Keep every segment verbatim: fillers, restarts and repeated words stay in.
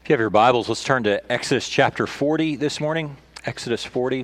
If you have your Bibles, let's turn to Exodus chapter forty this morning. Exodus forty.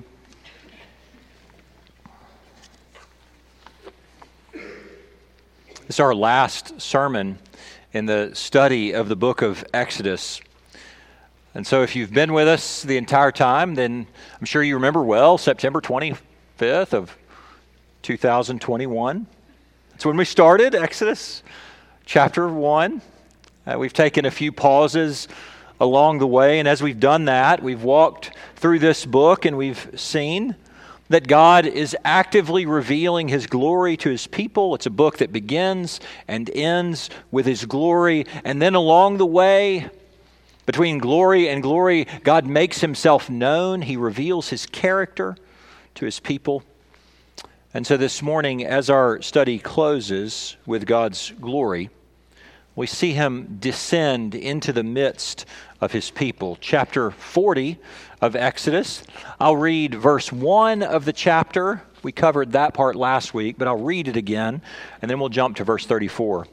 This is our last sermon in the study of the book of Exodus. And so if you've been with us the entire time, then I'm sure you remember well September twenty-fifth of two thousand twenty-one. That's when we started Exodus chapter one. Uh, we've taken a few pauses along the way, and as we've done that, we've walked through this book and we've seen that God is actively revealing His glory to His people. It's a book that begins and ends with His glory, and then along the way, between glory and glory, God makes Himself known. He reveals His character to His people. And so this morning, as our study closes with God's glory, we see Him descend into the midst of His people. Chapter forty of Exodus. I'll read verse one of the chapter. We covered that part last week, but I'll read it again, and then we'll jump to verse thirty-four.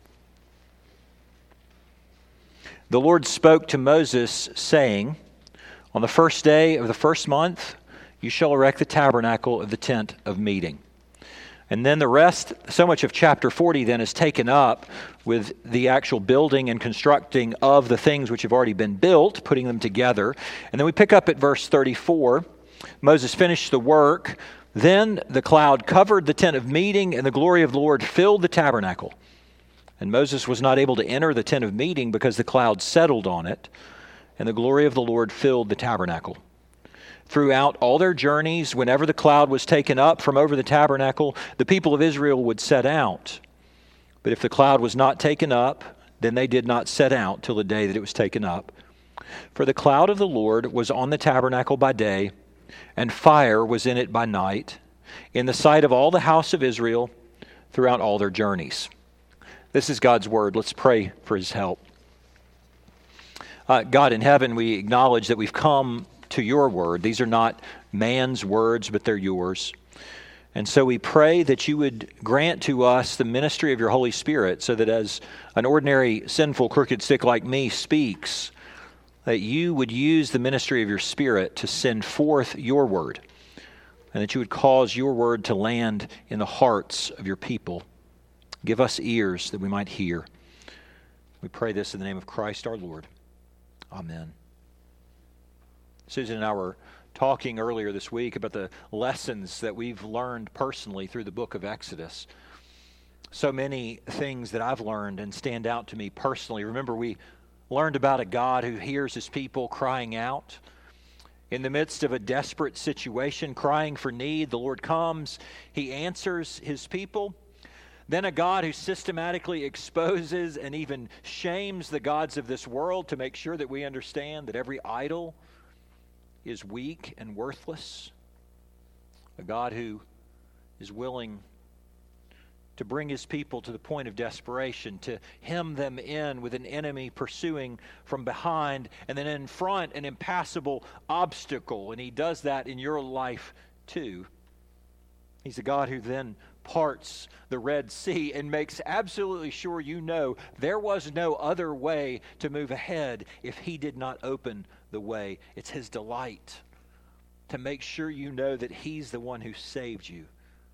The Lord spoke to Moses, saying, "On the first day of the first month, you shall erect the tabernacle of the tent of meeting." And then the rest, so much of chapter forty then is taken up with the actual building and constructing of the things which have already been built, putting them together. And then we pick up at verse thirty-four. Moses finished the work. Then the cloud covered the tent of meeting, and the glory of the Lord filled the tabernacle. And Moses was not able to enter the tent of meeting because the cloud settled on it, and the glory of the Lord filled the tabernacle. Throughout all their journeys, whenever the cloud was taken up from over the tabernacle, the people of Israel would set out. But if the cloud was not taken up, then they did not set out till the day that it was taken up. For the cloud of the Lord was on the tabernacle by day, and fire was in it by night, in the sight of all the house of Israel throughout all their journeys. This is God's word. Let's pray for His help. Uh, God in heaven, we acknowledge that we've come to your word. These are not man's words, but they're yours. And so we pray that you would grant to us the ministry of your Holy Spirit, so that as an ordinary, sinful, crooked stick like me speaks, that you would use the ministry of your Spirit to send forth your word, and that you would cause your word to land in the hearts of your people. Give us ears that we might hear. We pray this in the name of Christ our Lord. Amen. Susan and I were talking earlier this week about the lessons that we've learned personally through the book of Exodus. So many things that I've learned and stand out to me personally. Remember, we learned about a God who hears His people crying out. In the midst of a desperate situation, crying for need, the Lord comes. He answers His people. Then a God who systematically exposes and even shames the gods of this world to make sure that we understand that every idol is weak and worthless. A God who is willing to bring His people to the point of desperation, to hem them in with an enemy pursuing from behind, and then in front an impassable obstacle. And He does that in your life too. He's a God who then parts the Red Sea and makes absolutely sure you know there was no other way to move ahead if He did not open the way. It's His delight to make sure you know that He's the one who saved you.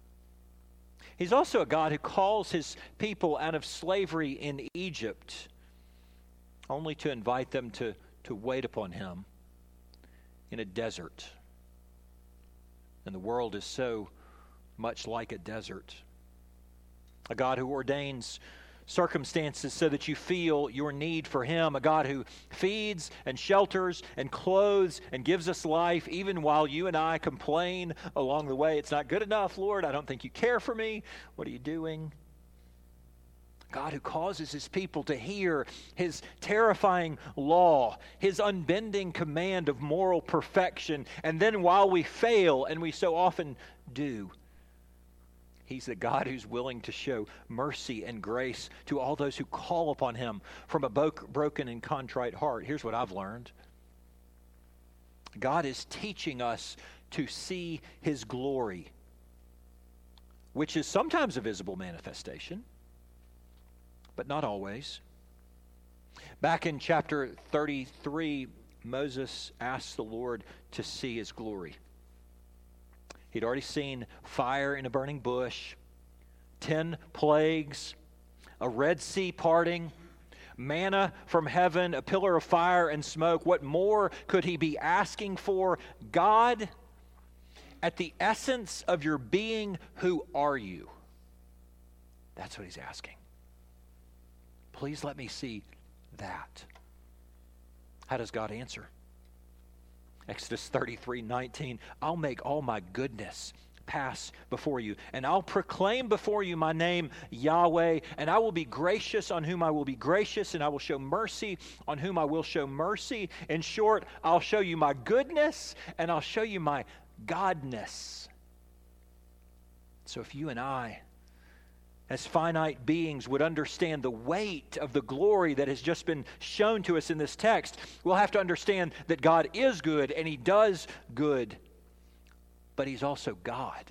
He's also a God who calls His people out of slavery in Egypt, only to invite them to, to wait upon Him in a desert. And the world is so much like a desert. A God who ordains circumstances so that you feel your need for Him. A God who feeds and shelters and clothes and gives us life even while you and I complain along the way. It's not good enough, Lord. I don't think you care for me. What are you doing? God who causes His people to hear His terrifying law, His unbending command of moral perfection, and then while we fail, and we so often do, He's the God who's willing to show mercy and grace to all those who call upon Him from a broken and contrite heart. Here's what I've learned. God is teaching us to see His glory, which is sometimes a visible manifestation, but not always. Back in chapter thirty-three, Moses asked the Lord to see his glory. He'd already seen fire in a burning bush, ten plagues, a Red Sea parting, manna from heaven, a pillar of fire and smoke. What more could he be asking for? God, at the essence of your being, who are you? That's what he's asking. Please let me see that. How does God answer? Exodus thirty-three nineteen, I'll make all my goodness pass before you, and I'll proclaim before you my name, Yahweh, and I will be gracious on whom I will be gracious, and I will show mercy on whom I will show mercy. In short, I'll show you my goodness, and I'll show you my godness. So if you and I, as finite beings, would understand the weight of the glory that has just been shown to us in this text, we'll have to understand that God is good and He does good, but He's also God.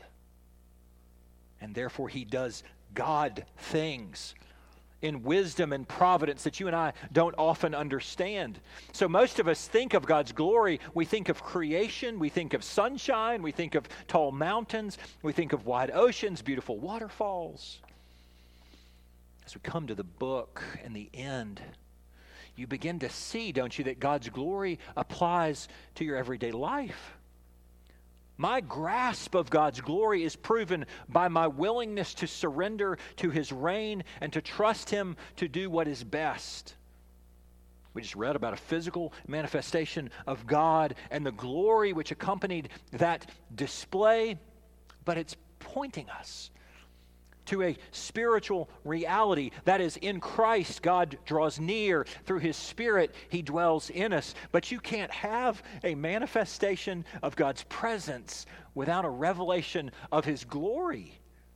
And therefore He does God things in wisdom and providence that you and I don't often understand. So most of us think of God's glory, we think of creation, we think of sunshine, we think of tall mountains, we think of wide oceans, beautiful waterfalls. As we come to the book and the end, you begin to see, don't you, that God's glory applies to your everyday life. My grasp of God's glory is proven by my willingness to surrender to His reign and to trust Him to do what is best. We just read about a physical manifestation of God and the glory which accompanied that display, but it's pointing us to a spiritual reality. That is, in Christ, God draws near. Through His Spirit, He dwells in us. But you can't have a manifestation of God's presence without a revelation of His glory.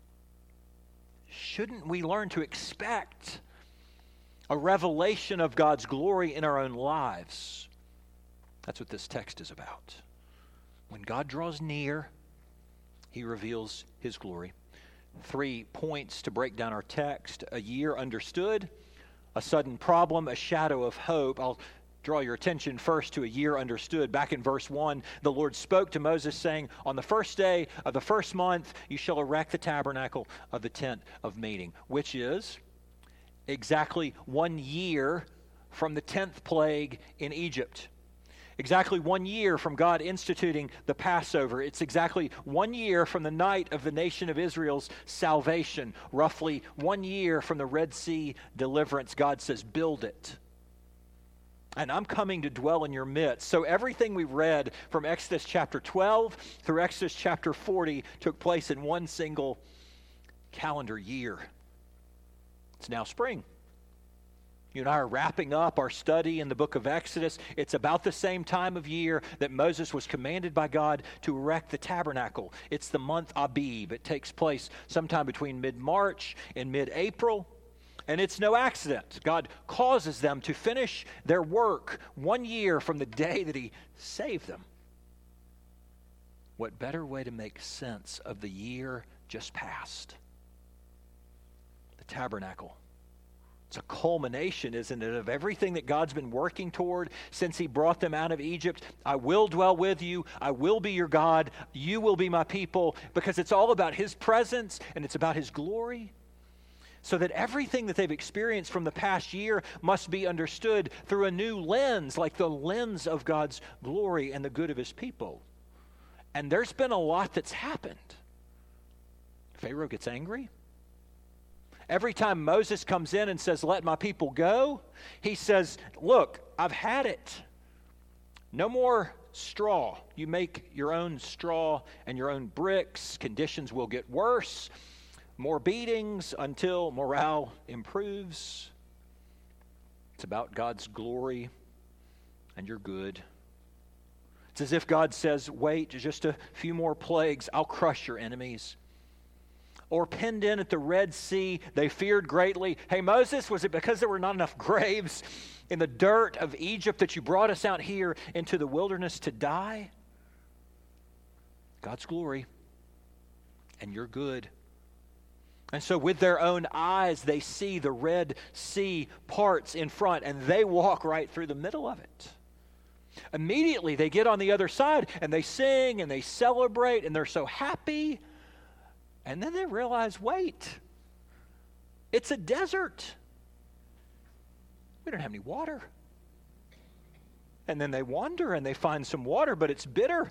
Shouldn't we learn to expect a revelation of God's glory in our own lives? That's what this text is about. When God draws near, He reveals His glory. Three points to break down our text: a year understood, a sudden problem, a shadow of hope. I'll draw your attention first to a year understood. Back in verse one, the Lord spoke to Moses, saying, on the first day of the first month, you shall erect the tabernacle of the tent of meeting, which is exactly one year from the tenth plague in Egypt. Exactly one year from God instituting the Passover. It's exactly one year from the night of the nation of Israel's salvation. Roughly one year from the Red Sea deliverance. God says, build it. And I'm coming to dwell in your midst. So everything we read from Exodus chapter twelve through Exodus chapter forty took place in one single calendar year. It's now spring. You and I are wrapping up our study in the book of Exodus. It's about the same time of year that Moses was commanded by God to erect the tabernacle. It's the month Abib. It takes place sometime between mid-March and mid-April. And it's no accident. God causes them to finish their work one year from the day that He saved them. What better way to make sense of the year just past? The tabernacle. It's a culmination, isn't it, of everything that God's been working toward since He brought them out of Egypt. I will dwell with you. I will be your God. You will be my people, because it's all about His presence and it's about His glory. So that everything that they've experienced from the past year must be understood through a new lens, like the lens of God's glory and the good of His people. And there's been a lot that's happened. Pharaoh gets angry. Every time Moses comes in and says, let my people go, he says, look, I've had it. No more straw. You make your own straw and your own bricks. Conditions will get worse. More beatings until morale improves. It's about God's glory and your good. It's as if God says, wait, just a few more plagues. I'll crush your enemies. Or penned in at the Red Sea, they feared greatly. Hey, Moses, was it because there were not enough graves in the dirt of Egypt that you brought us out here into the wilderness to die? God's glory and your good. And so with their own eyes, they see the Red Sea parts in front, and they walk right through the middle of it. Immediately, they get on the other side, and they sing, and they celebrate, and they're so happy. And then they realize, wait, it's a desert. We don't have any water. And then they wander, and they find some water, but it's bitter.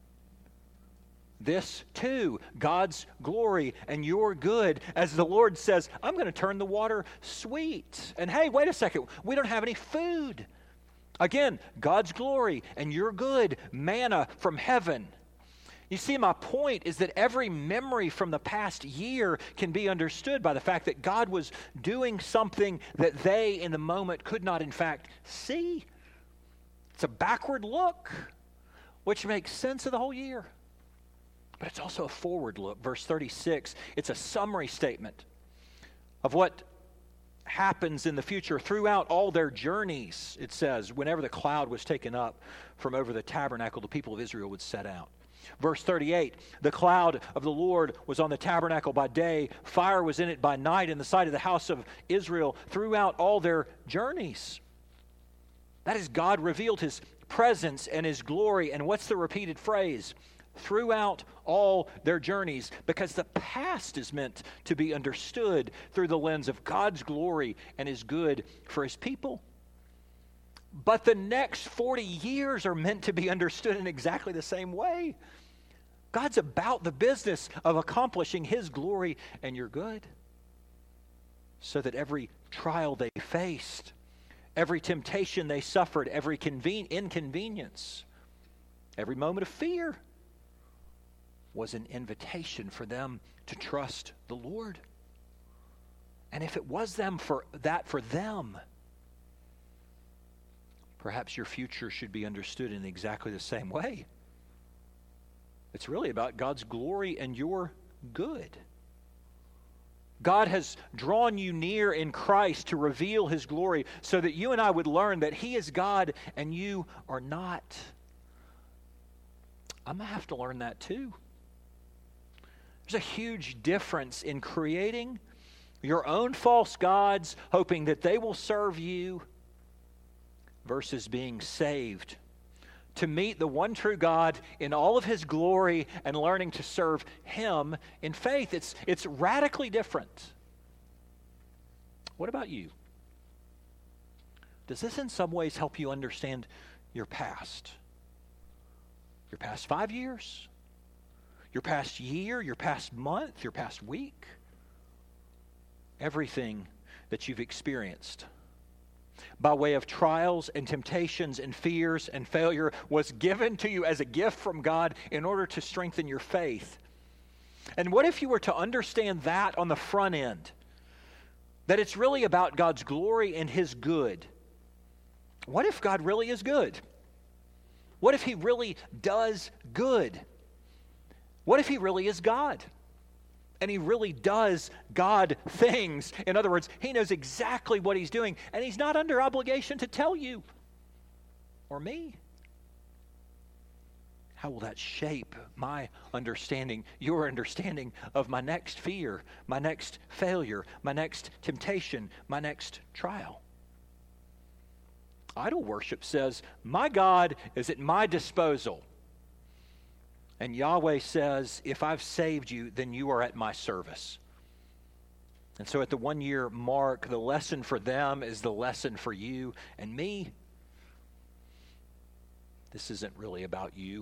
This too, God's glory and your good, as the Lord says, I'm going to turn the water sweet. And hey, wait a second, we don't have any food. Again, God's glory and your good, manna from heaven. You see, my point is that every memory from the past year can be understood by the fact that God was doing something that they in the moment could not in fact see. It's a backward look, which makes sense of the whole year. But it's also a forward look. Verse thirty-six, it's a summary statement of what happens in the future throughout all their journeys. It says, whenever the cloud was taken up from over the tabernacle, the people of Israel would set out. Verse thirty-eight, the cloud of the Lord was on the tabernacle by day, fire was in it by night in the sight of the house of Israel throughout all their journeys. That is, God revealed his presence and his glory. And what's the repeated phrase? Throughout all their journeys, because the past is meant to be understood through the lens of God's glory and his good for his people. But the next forty years are meant to be understood in exactly the same way. God's about the business of accomplishing his glory and your good, so that every trial they faced, every temptation they suffered, every conven- inconvenience, every moment of fear was an invitation for them to trust the Lord. And if it was them for that for them, perhaps your future should be understood in exactly the same way. It's really about God's glory and your good. God has drawn you near in Christ to reveal his glory so that you and I would learn that he is God and you are not. I'm going to have to learn that too. There's a huge difference in creating your own false gods, hoping that they will serve you, versus being saved to meet the one true God in all of his glory and learning to serve him in faith. It's, it's radically different. What about you? Does this in some ways help you understand your past? Your past five years? Your past year, your past month, your past week, everything that you've experienced by way of trials and temptations and fears and failure was given to you as a gift from God in order to strengthen your faith. And what if you were to understand that on the front end, that it's really about God's glory and his good? What if God really is good? What if he really does good? What if he really is God? And he really does God things. In other words, he knows exactly what he's doing, and he's not under obligation to tell you or me. How will that shape my understanding, your understanding of my next fear, my next failure, my next temptation, my next trial? Idol worship says, my God is at my disposal. And Yahweh says, if I've saved you, then you are at my service. And so at the one year mark, the lesson for them is the lesson for you and me. This isn't really about you.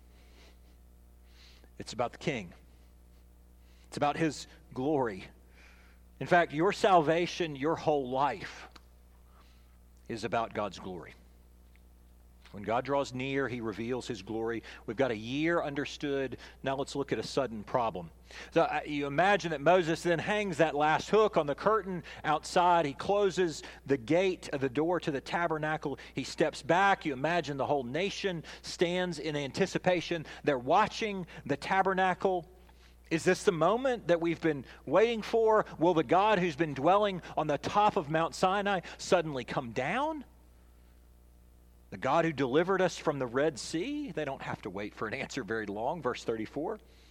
It's about the King. It's about his glory. In fact, your salvation, your whole life is about God's glory. When God draws near, he reveals his glory. We've got a year understood. Now let's look at a sudden problem. So uh, you imagine that Moses then hangs that last hook on the curtain outside. He closes the gate of the door to the tabernacle. He steps back. You imagine the whole nation stands in anticipation. They're watching the tabernacle. Is this the moment that we've been waiting for? Will the God who's been dwelling on the top of Mount Sinai suddenly come down? The God who delivered us from the Red Sea? They don't have to wait for an answer very long. Verse thirty-four.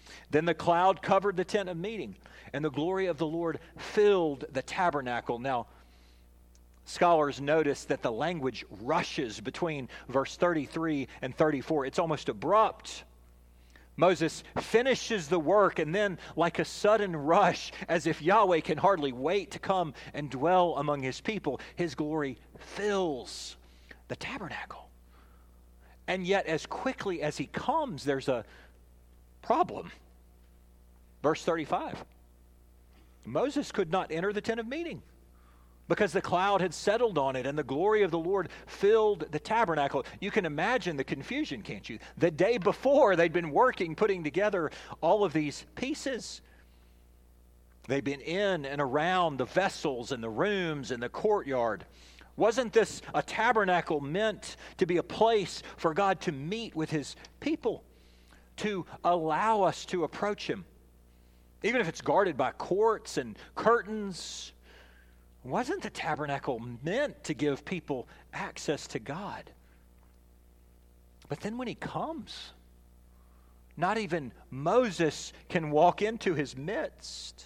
Then the cloud covered the tent of meeting, and the glory of the Lord filled the tabernacle. Now, scholars notice that the language rushes between verse thirty-three and thirty-four. It's almost abrupt. Moses finishes the work, and then, like a sudden rush, as if Yahweh can hardly wait to come and dwell among his people, his glory fills the tabernacle. And yet, as quickly as he comes, there's a problem. Verse thirty-five. Moses could not enter the tent of meeting because the cloud had settled on it and the glory of the Lord filled the tabernacle. You can imagine the confusion, can't you? The day before, they'd been working, putting together all of these pieces. They'd been in and around the vessels and the rooms and the courtyard. Wasn't this a tabernacle meant to be a place for God to meet with his people, to allow us to approach him? Even if it's guarded by courts and curtains, wasn't the tabernacle meant to give people access to God? But then when he comes, not even Moses can walk into his midst.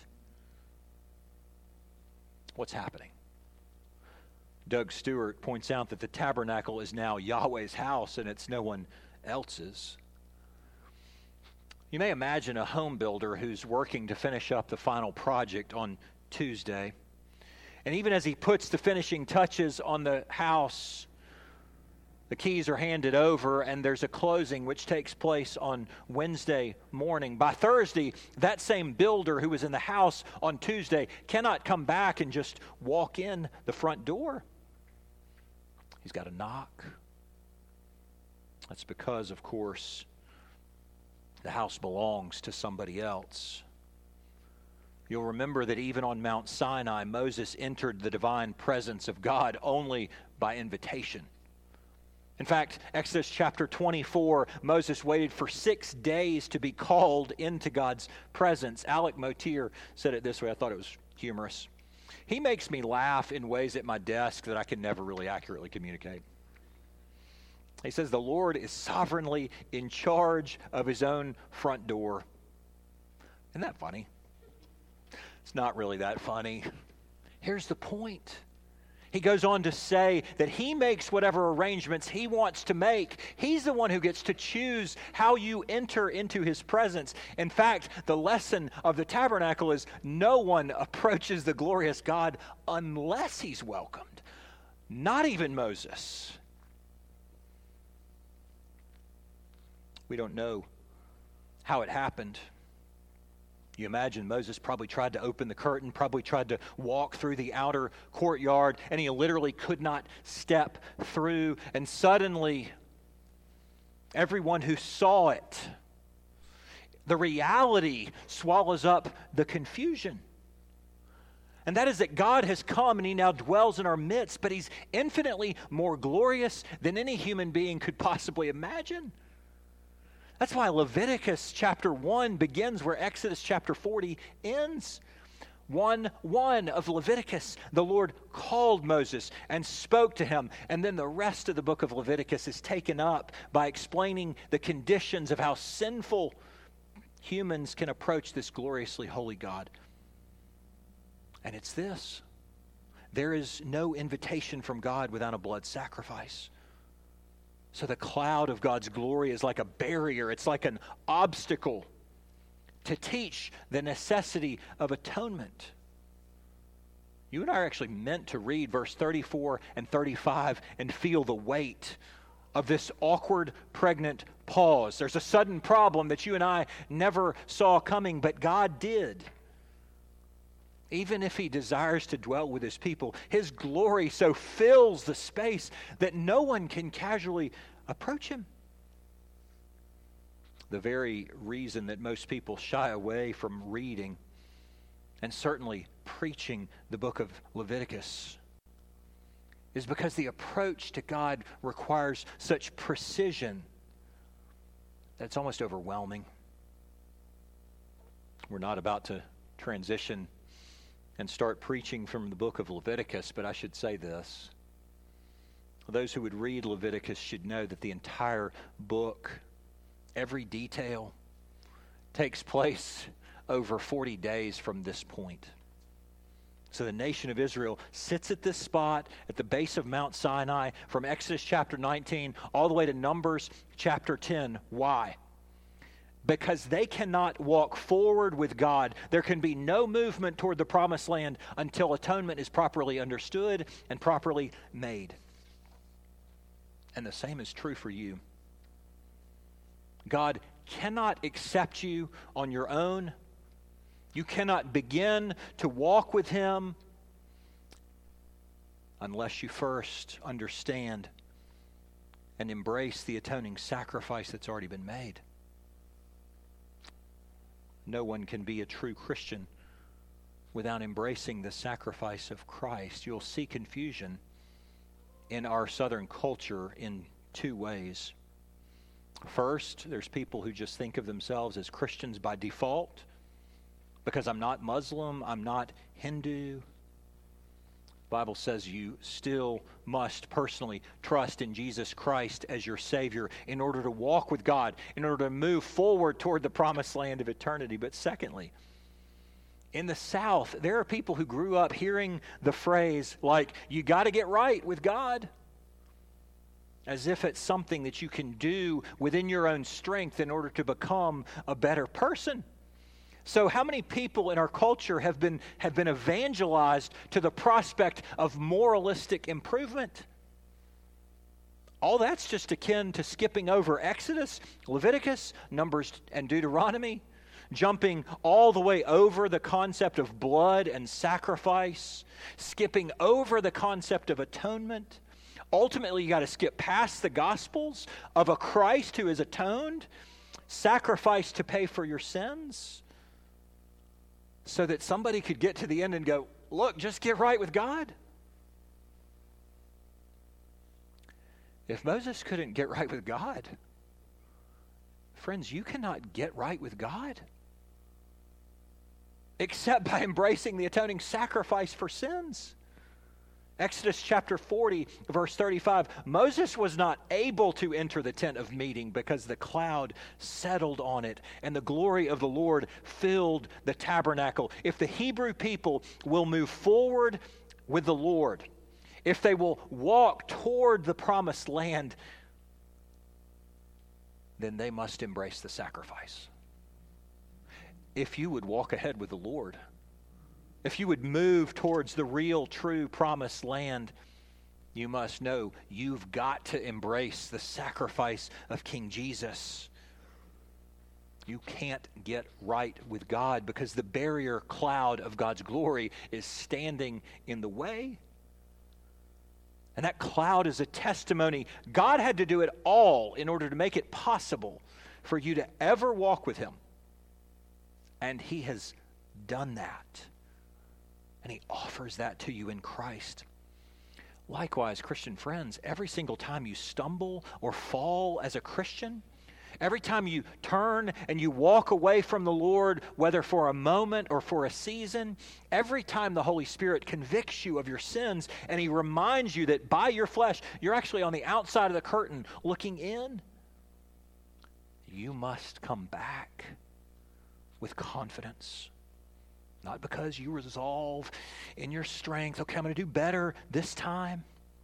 What's happening? Doug Stewart points out that the tabernacle is now Yahweh's house and it's no one else's. You may imagine a home builder who's working to finish up the final project on Tuesday. And even as he puts the finishing touches on the house, the keys are handed over and there's a closing which takes place on Wednesday morning. By Thursday, that same builder who was in the house on Tuesday cannot come back and just walk in the front door. He's got to knock. That's because, of course, the house belongs to somebody else. You'll remember that even on Mount Sinai, Moses entered the divine presence of God only by invitation. In fact, Exodus chapter twenty-four, Moses waited for six days to be called into God's presence. Alec Motier said it this way. I thought it was humorous. He makes me laugh in ways at my desk that I can never really accurately communicate. He says the Lord is sovereignly in charge of his own front door. Isn't that funny? It's not really that funny. Here's the point. He goes on to say that he makes whatever arrangements he wants to make. He's the one who gets to choose how you enter into his presence. In fact, the lesson of the tabernacle is no one approaches the glorious God unless he's welcomed. Not even Moses. We don't know how it happened. You imagine Moses probably tried to open the curtain, probably tried to walk through the outer courtyard, and he literally could not step through. And suddenly, everyone who saw it, the reality swallows up the confusion. And that is that God has come and he now dwells in our midst, but he's infinitely more glorious than any human being could possibly imagine. That's why Leviticus chapter one begins where Exodus chapter forty ends. one one of Leviticus, the Lord called Moses and spoke to him. And then the rest of the book of Leviticus is taken up by explaining the conditions of how sinful humans can approach this gloriously holy God. And it's this. There is no invitation from God without a blood sacrifice. So the cloud of God's glory is like a barrier. It's like an obstacle to teach the necessity of atonement. You and I are actually meant to read verse thirty-four and thirty-five and feel the weight of this awkward, pregnant pause. There's a sudden problem that you and I never saw coming, but God did. Even if he desires to dwell with his people, his glory so fills the space that no one can casually approach him. The very reason that most people shy away from reading and certainly preaching the book of Leviticus is because the approach to God requires such precision that it's almost overwhelming. We're not about to transition and start preaching from the book of Leviticus, but I should say this. Those who would read Leviticus should know that the entire book, every detail, takes place over forty days from this point. So the nation of Israel sits at this spot at the base of Mount Sinai from Exodus chapter nineteen all the way to Numbers chapter ten. Why? Because they cannot walk forward with God. There can be no movement toward the promised land until atonement is properly understood and properly made. And the same is true for you. God cannot accept you on your own. You cannot begin to walk with Him unless you first understand and embrace the atoning sacrifice that's already been made. No one can be a true Christian without embracing the sacrifice of Christ. You'll see confusion in our Southern culture in two ways. First, there's people who just think of themselves as Christians by default. Because I'm not Muslim, I'm not Hindu. The Bible says you still must personally trust in Jesus Christ as your Savior in order to walk with God, in order to move forward toward the promised land of eternity. But secondly, in the South, there are people who grew up hearing the phrase like, you got to get right with God, as if it's something that you can do within your own strength in order to become a better person. So how many people in our culture have been have been evangelized to the prospect of moralistic improvement? All that's just akin to skipping over Exodus, Leviticus, Numbers, and Deuteronomy, jumping all the way over the concept of blood and sacrifice, skipping over the concept of atonement. Ultimately, you got to skip past the Gospels of a Christ who is atoned, sacrificed to pay for your sins, so that somebody could get to the end and go, look, just get right with God. If Moses couldn't get right with God, friends, you cannot get right with God except by embracing the atoning sacrifice for sins. Exodus chapter forty, verse thirty-five, Moses was not able to enter the tent of meeting because the cloud settled on it and the glory of the Lord filled the tabernacle. If the Hebrew people will move forward with the Lord, if they will walk toward the promised land, then they must embrace the sacrifice. If you would walk ahead with the Lord, if you would move towards the real, true promised land, you must know you've got to embrace the sacrifice of King Jesus. You can't get right with God because the barrier cloud of God's glory is standing in the way. And that cloud is a testimony. God had to do it all in order to make it possible for you to ever walk with Him. And He has done that. And He offers that to you in Christ. Likewise, Christian friends, every single time you stumble or fall as a Christian, every time you turn and you walk away from the Lord, whether for a moment or for a season, every time the Holy Spirit convicts you of your sins and He reminds you that by your flesh, you're actually on the outside of the curtain looking in, you must come back with confidence. Not because you resolve in your strength, okay, I'm going to do better this time,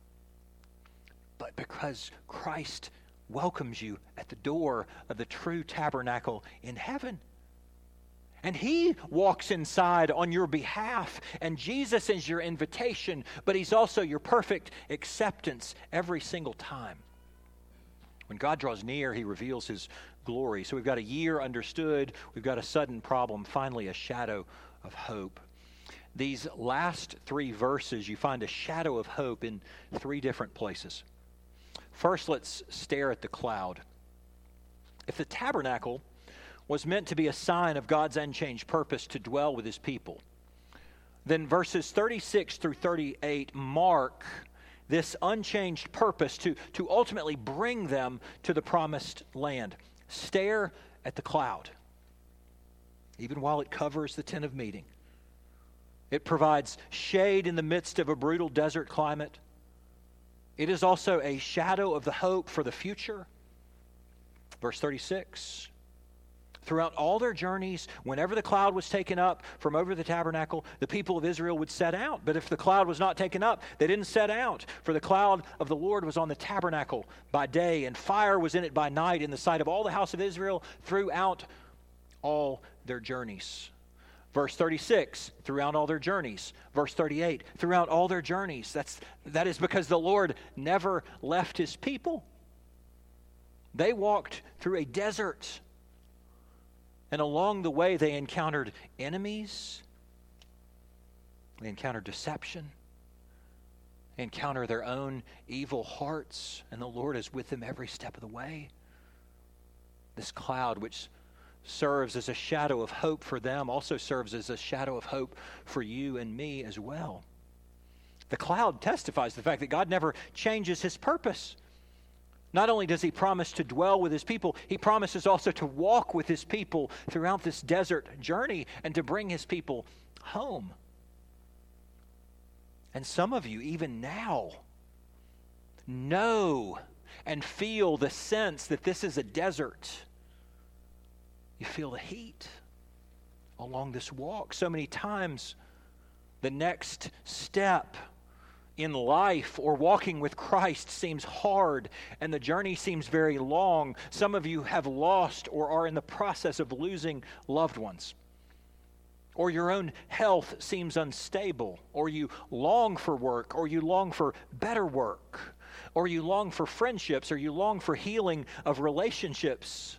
but because Christ welcomes you at the door of the true tabernacle in heaven. And He walks inside on your behalf, and Jesus is your invitation, but He's also your perfect acceptance every single time. When God draws near, He reveals His glory. So we've got a year understood, we've got a sudden problem, finally a shadow of hope. These last three verses, you find a shadow of hope in three different places. First, let's stare at the cloud. If the tabernacle was meant to be a sign of God's unchanged purpose to dwell with His people, then verses thirty-six through thirty-eight mark this unchanged purpose to, to ultimately bring them to the promised land. Stare at the cloud. Even while it covers the tent of meeting, it provides shade in the midst of a brutal desert climate. It is also a shadow of the hope for the future. Verse thirty-six, Throughout all their journeys, whenever the cloud was taken up from over the tabernacle, the people of Israel would set out. But if the cloud was not taken up, they didn't set out. For the cloud of the Lord was on the tabernacle by day, and fire was in it by night, in the sight of all the house of Israel throughout all their journeys. Verse thirty-six, throughout all their journeys. Verse thirty-eight, throughout all their journeys. That's, that is because the Lord never left his people. They walked through a desert. And along the way, they encountered enemies. They encountered deception. They encountered their own evil hearts. And the Lord is with them every step of the way. This cloud, which serves as a shadow of hope for them, also serves as a shadow of hope for you and me as well. The cloud testifies to the fact that God never changes his purpose. Not only does he promise to dwell with his people, he promises also to walk with his people throughout this desert journey and to bring his people home. And some of you, even now, know and feel the sense that this is a desert. You feel the heat along this walk. So many times, the next step in life or walking with Christ seems hard, and the journey seems very long. Some of you have lost or are in the process of losing loved ones. Or your own health seems unstable, or you long for work, or you long for better work, or you long for friendships, or you long for healing of relationships.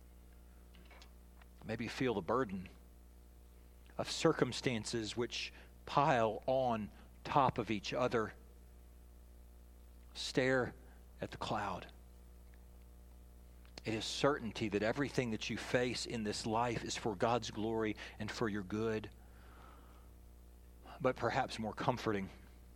Maybe you feel the burden of circumstances which pile on top of each other. Stare at the cloud. It is certainty that everything that you face in this life is for God's glory and for your good. But perhaps more comforting,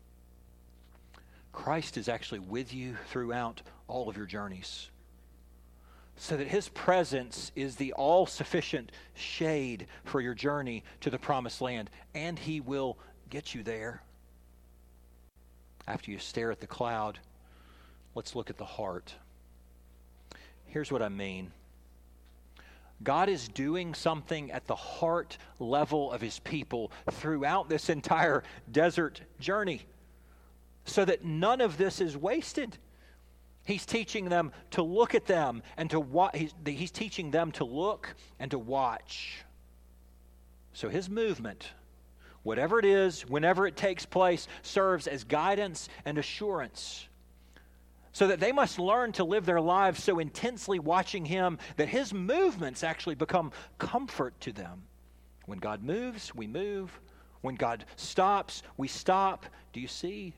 Christ is actually with you throughout all of your journeys, so that his presence is the all-sufficient shade for your journey to the promised land, and he will get you there. After you stare at the cloud, let's look at the heart. Here's what I mean. God is doing something at the heart level of his people throughout this entire desert journey, so that none of this is wasted. He's teaching them to look at them and to watch. He's, he's teaching them to look and to watch. So his movement, whatever it is, whenever it takes place, serves as guidance and assurance, so that they must learn to live their lives so intensely watching him that his movements actually become comfort to them. When God moves, we move. When God stops, we stop. Do you see?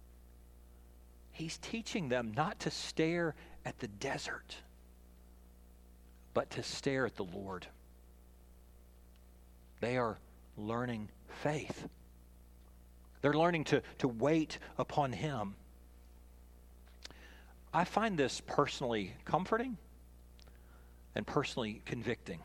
He's teaching them not to stare at the desert, but to stare at the Lord. They are learning faith. They're learning to, to wait upon him. I find this personally comforting and personally convicting.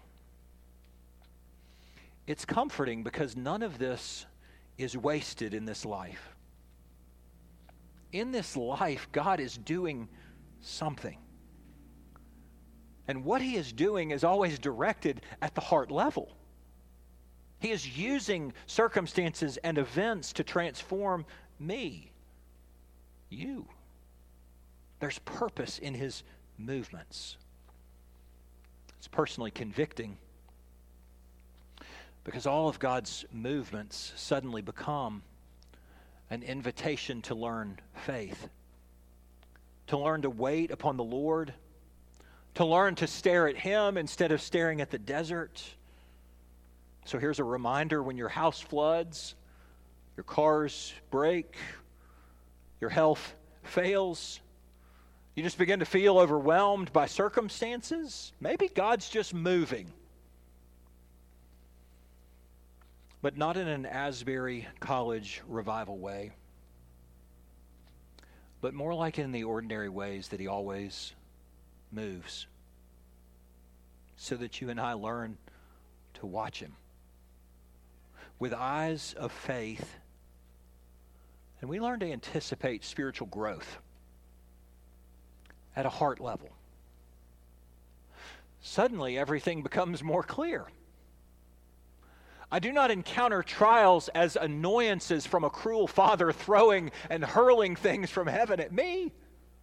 It's comforting because none of this is wasted in this life. In this life, God is doing something. And what he is doing is always directed at the heart level. He is using circumstances and events to transform me, you. There's purpose in his movements. It's personally convicting because all of God's movements suddenly become an invitation to learn faith, to learn to wait upon the Lord, to learn to stare at him instead of staring at the desert. So here's a reminder: when your house floods, your cars break, your health fails, you just begin to feel overwhelmed by circumstances, maybe God's just moving. But not in an Asbury College revival way, but more like in the ordinary ways that he always moves, so that you and I learn to watch him with eyes of faith, and we learn to anticipate spiritual growth at a heart level. suddenly everything becomes more clear. I do not encounter trials as annoyances from a cruel father throwing and hurling things from heaven at me.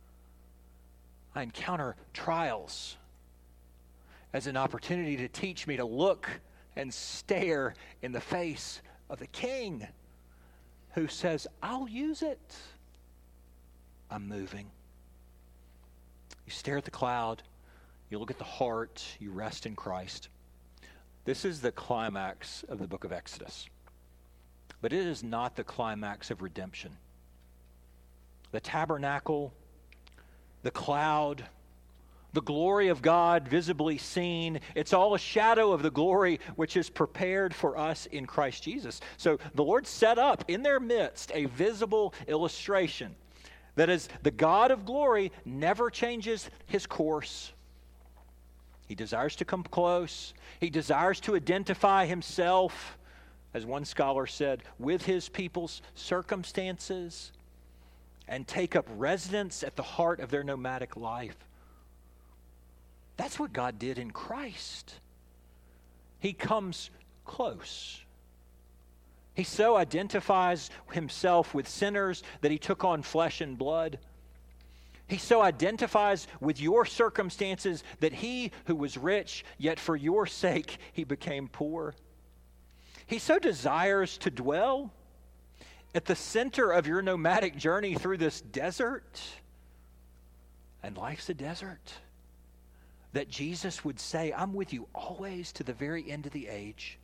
I encounter trials as an opportunity to teach me to look and stare in the face of the King who says, I'll use it. I'm moving. You stare at the cloud, you look at the heart, you rest in Christ. This is the climax of the book of Exodus. But it is not the climax of redemption. The tabernacle, the cloud, the glory of God visibly seen, it's all a shadow of the glory which is prepared for us in Christ Jesus. So the Lord set up in their midst a visible illustration that is, the God of glory never changes his course. He desires to come close. He desires to identify himself, as one scholar said, with his people's circumstances and take up residence at the heart of their nomadic life. That's what God did in Christ. He comes close. He so identifies himself with sinners that he took on flesh and blood. He so identifies with your circumstances that he who was rich, yet for your sake he became poor. He so desires to dwell at the center of your nomadic journey through this desert. And life's a desert. That Jesus would say, I'm with you always to the very end of the age.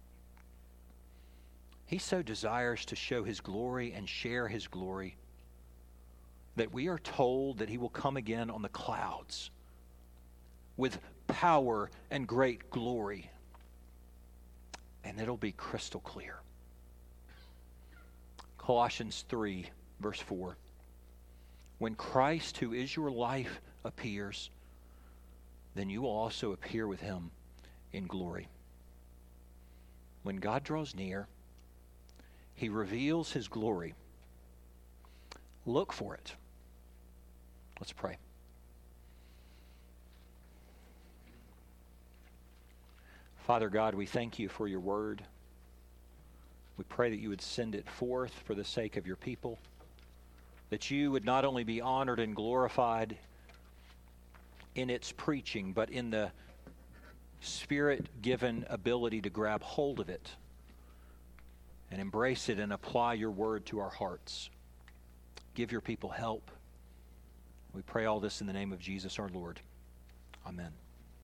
He so desires to show his glory and share his glory that we are told that he will come again on the clouds with power and great glory. And it'll be crystal clear. Colossians three, verse four. When Christ, who is your life, appears, then you will also appear with him in glory. When God draws near, he reveals his glory. Look for it. Let's pray. Father God, we thank you for your word. We pray that you would send it forth for the sake of your people, that you would not only be honored and glorified in its preaching, but in the Spirit-given ability to grab hold of it and embrace it and apply your word to our hearts. Give your people help. We pray all this in the name of Jesus our Lord. Amen.